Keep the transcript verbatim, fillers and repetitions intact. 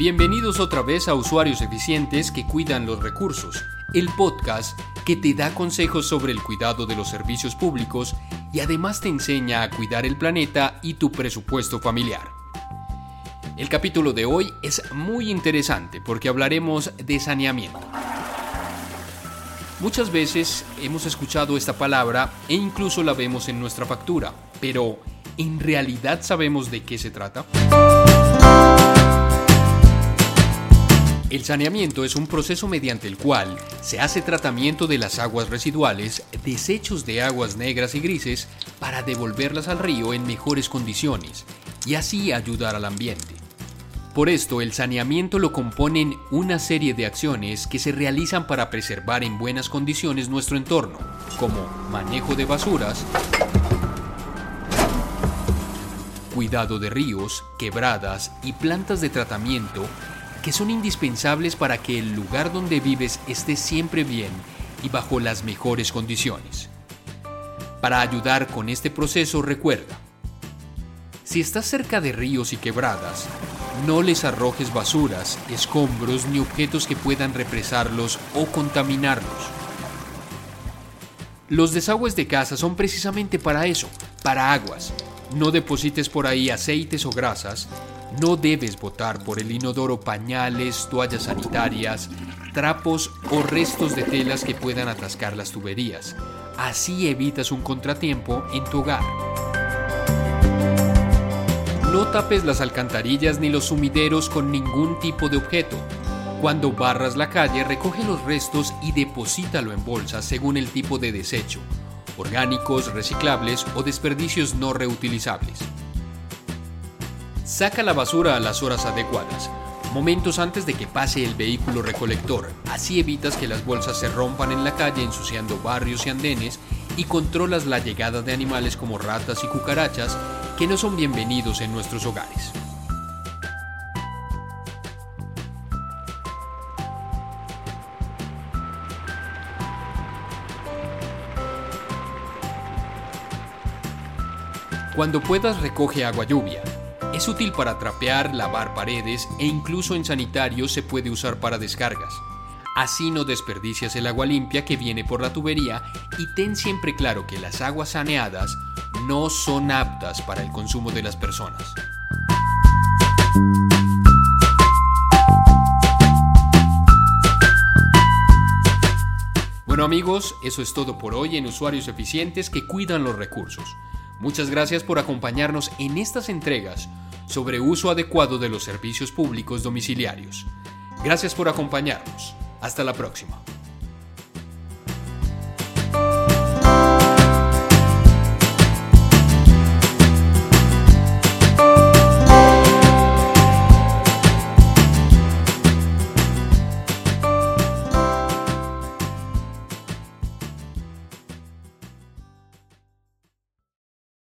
Bienvenidos otra vez a Usuarios Eficientes que Cuidan los Recursos, el podcast que te da consejos sobre el cuidado de los servicios públicos y además te enseña a cuidar el planeta y tu presupuesto familiar. El capítulo de hoy es muy interesante porque hablaremos de saneamiento. Muchas veces hemos escuchado esta palabra e incluso la vemos en nuestra factura, pero ¿en realidad sabemos de qué se trata? El saneamiento es un proceso mediante el cual se hace tratamiento de las aguas residuales, desechos de aguas negras y grises, para devolverlas al río en mejores condiciones y así ayudar al ambiente. Por esto, el saneamiento lo componen una serie de acciones que se realizan para preservar en buenas condiciones nuestro entorno, como manejo de basuras, cuidado de ríos, quebradas y plantas de tratamiento, que son indispensables para que el lugar donde vives esté siempre bien y bajo las mejores condiciones. Para ayudar con este proceso, recuerda: si estás cerca de ríos y quebradas, no les arrojes basuras, escombros ni objetos que puedan represarlos o contaminarlos. Los desagües de casa son precisamente para eso, para aguas. No deposites por ahí aceites o grasas. No debes botar por el inodoro pañales, toallas sanitarias, trapos o restos de telas que puedan atascar las tuberías. Así evitas un contratiempo en tu hogar. No tapes las alcantarillas ni los sumideros con ningún tipo de objeto. Cuando barras la calle, recoge los restos y deposítalo en bolsas según el tipo de desecho: orgánicos, reciclables o desperdicios no reutilizables. Saca la basura a las horas adecuadas, momentos antes de que pase el vehículo recolector. Así evitas que las bolsas se rompan en la calle ensuciando barrios y andenes y controlas la llegada de animales como ratas y cucarachas que no son bienvenidos en nuestros hogares. Cuando puedas, recoge agua lluvia. Es útil para trapear, lavar paredes e incluso en sanitarios se puede usar para descargas. Así no desperdicias el agua limpia que viene por la tubería y ten siempre claro que las aguas saneadas no son aptas para el consumo de las personas. Bueno amigos, eso es todo por hoy en Usuarios Eficientes que Cuidan los Recursos. Muchas gracias por acompañarnos en estas entregas sobre uso adecuado de los servicios públicos domiciliarios. Gracias por acompañarnos. Hasta la próxima.